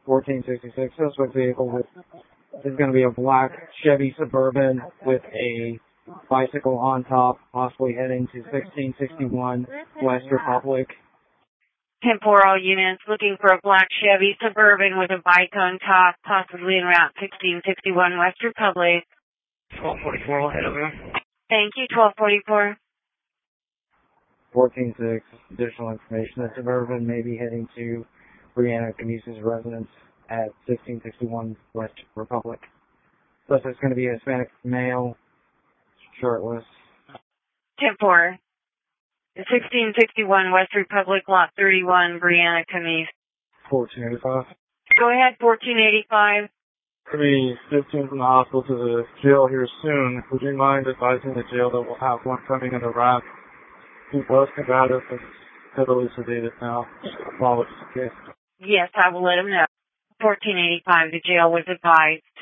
1466, suspect vehicle is going to be a black Chevy Suburban with a bicycle on top, possibly heading to 1661 West Republic. 10-4, all units looking for a black Chevy Suburban with a bike on top, possibly en route 1661 West Republic. 1244, we'll head over. Thank you, 1244. 14-6, additional information. The Suburban may be heading to Brianna Camise's residence at 1661 West Republic. Suspect's going to be a Hispanic male, shirtless. 10-4. 1661 West Republic, Lot 31, Brianna Camise. 1485. Go ahead, 1485. Could be 15 from the hospital to the jail here soon. Would you mind advising the jail that we'll have one coming in the wrap? He was combative and heavily sedated now. Apologies, okay? Yes, I will let him know. 1485, the jail was advised.